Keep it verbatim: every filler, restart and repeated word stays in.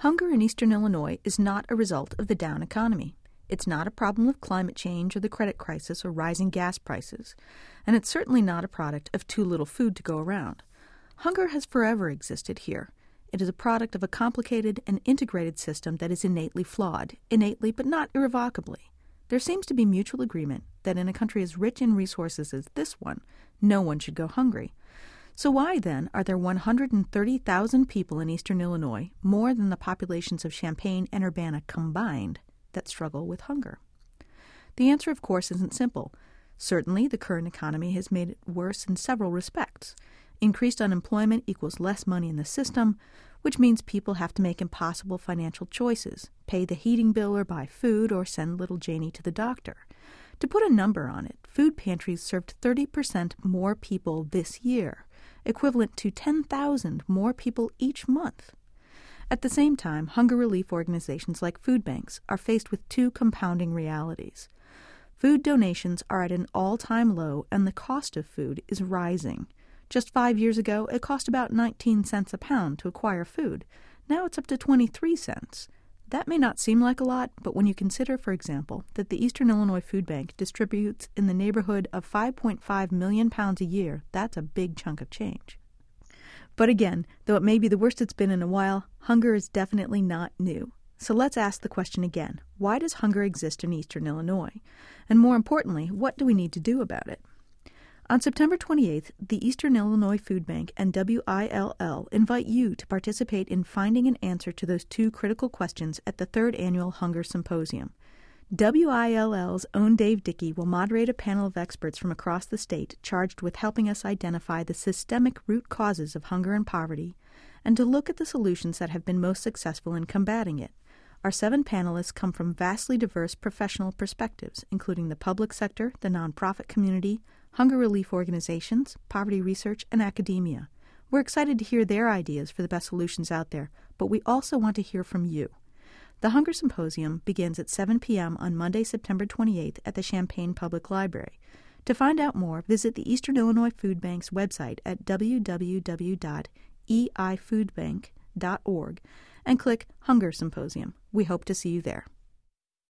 Hunger in eastern Illinois is not a result of the down economy. It's not a problem of climate change or the credit crisis or rising gas prices. And it's certainly not a product of too little food to go around. Hunger has forever existed here. It is a product of a complicated and integrated system that is innately flawed, innately but not irrevocably. There seems to be mutual agreement that in a country as rich in resources as this one, no one should go hungry. So why, then, are there one hundred thirty thousand people in eastern Illinois, more than the populations of Champaign and Urbana combined, that struggle with hunger? The answer, of course, isn't simple. Certainly, the current economy has made it worse in several respects. Increased unemployment equals less money in the system, which means people have to make impossible financial choices, pay the heating bill or buy food or send little Janie to the doctor. To put a number on it, food pantries served thirty percent more people this year, equivalent to ten thousand more people each month. At the same time, hunger relief organizations like food banks are faced with two compounding realities. Food donations are at an all-time low, and the cost of food is rising. Just five years ago, it cost about nineteen cents a pound to acquire food. Now it's up to twenty-three cents. That may not seem like a lot, but when you consider, for example, that the Eastern Illinois Food Bank distributes in the neighborhood of five point five million pounds a year, that's a big chunk of change. But again, though it may be the worst it's been in a while, hunger is definitely not new. So let's ask the question again. Why does hunger exist in eastern Illinois? And more importantly, what do we need to do about it? On September twenty-eighth, the Eastern Illinois Food Bank and W I L L invite you to participate in finding an answer to those two critical questions at the third annual Hunger Symposium. W I L L's own Dave Dickey will moderate a panel of experts from across the state charged with helping us identify the systemic root causes of hunger and poverty and to look at the solutions that have been most successful in combating it. Our seven panelists come from vastly diverse professional perspectives, including the public sector, the nonprofit community, hunger relief organizations, poverty research, and academia. We're excited to hear their ideas for the best solutions out there, but we also want to hear from you. The Hunger Symposium begins at seven p.m. on Monday, September twenty-eighth at the Champaign Public Library. To find out more, visit the Eastern Illinois Food Bank's website at w w w dot e i food bank dot org and click Hunger Symposium. We hope to see you there.